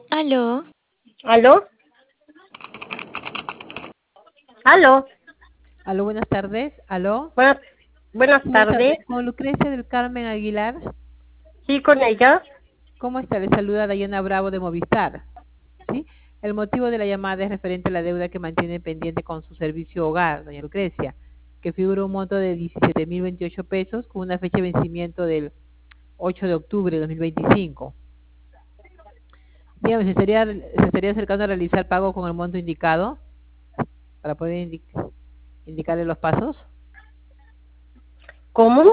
Aló, ¿Aló? ¿Aló? Aló, buenas tardes. Aló. Buenas, buenas Sí, buenas tardes. tardes. Con Lucrecia del Carmen Aguilar. ¿Sí, con ella? ¿Cómo está? Le saluda Dayana Bravo de Movistar. ¿Sí? El motivo de la llamada es referente a la deuda que mantiene pendiente con su servicio hogar, doña Lucrecia, que figura un monto de 17.028 pesos con una fecha de vencimiento del 8 de octubre de 2025. Dígame, ¿se estaría acercando a realizar pago con el monto indicado para poder indicarle los pasos? ¿Cómo?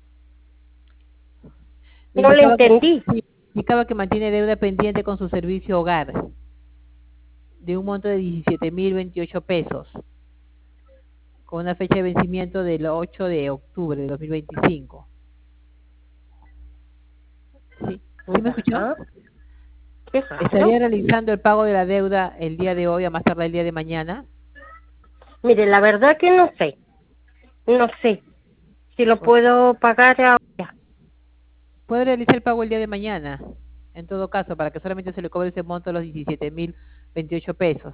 Le No le indicaba que, entendí. sí, indicaba que mantiene deuda pendiente con su servicio hogar de un monto de 17.028 pesos, con una fecha de vencimiento del 8 de octubre de 2025. ¿Sí? ¿Sí me escuchó? Ajá. Qué raro. ¿Estaría realizando el pago de la deuda el día de hoy, a más tardar el día de mañana? Mire, la verdad que no sé. No sé si lo Por- puedo pagar ahora. Puede realizar el pago el día de mañana, en todo caso, para que solamente se le cobre ese monto de los 17.028 pesos.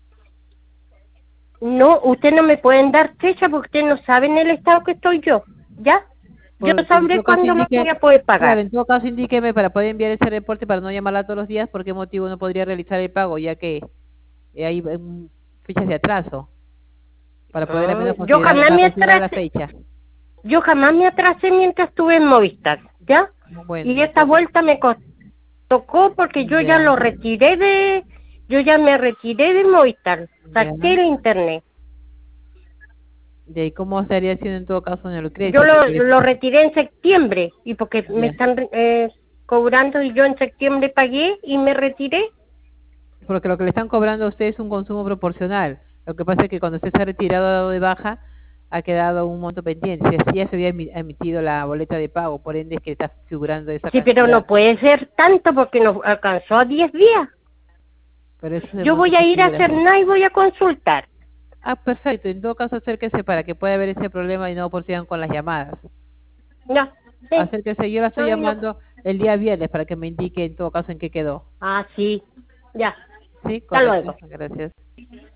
No, usted no me pueden dar fecha porque usted no sabe en el estado que estoy yo. ¿Ya? Yo En sabré todo caso cuándo lo voy indique, a poder claro, pagar. en todo caso indíqueme para poder enviar ese reporte para no llamarla todos los días, por qué motivo no podría realizar el pago, ya que hay fechas de atraso, para poder al menos Yo considerar, jamás para me considerar la atrasé. fecha. Yo jamás me atrasé mientras estuve en Movistar. ¿Ya? Bueno, Y esta vuelta me tocó porque yo ya ya, lo retiré yo ya me retiré de Movistar, saqué ya, el internet. de cómo estaría haciendo en todo caso doña Yo Lucrecia, porque lo retiré en septiembre y porque me ya, están cobrando y yo en septiembre pagué y me retiré. porque lo que le están cobrando a usted es un consumo proporcional. Lo que pasa es que cuando usted se ha retirado dado de baja, ha quedado un monto pendiente. Si así ya se había emitido la boleta de pago, por ende es que está figurando esa Sí, pero cantidad. no puede ser tanto porque nos alcanzó a 10 días. Pero eso es el Yo monto voy a que ir a figura. hacer nada y voy a consultar. Ah, perfecto. En todo caso, acérquese para que pueda ver ese problema y no prosigan con las llamadas. Ya, sí. Acérquese, yo la estoy No, no. llamando el día viernes para que me indique en todo caso en qué quedó. Ah, sí. Ya. ¿Sí? Hasta Correcto. luego. Gracias.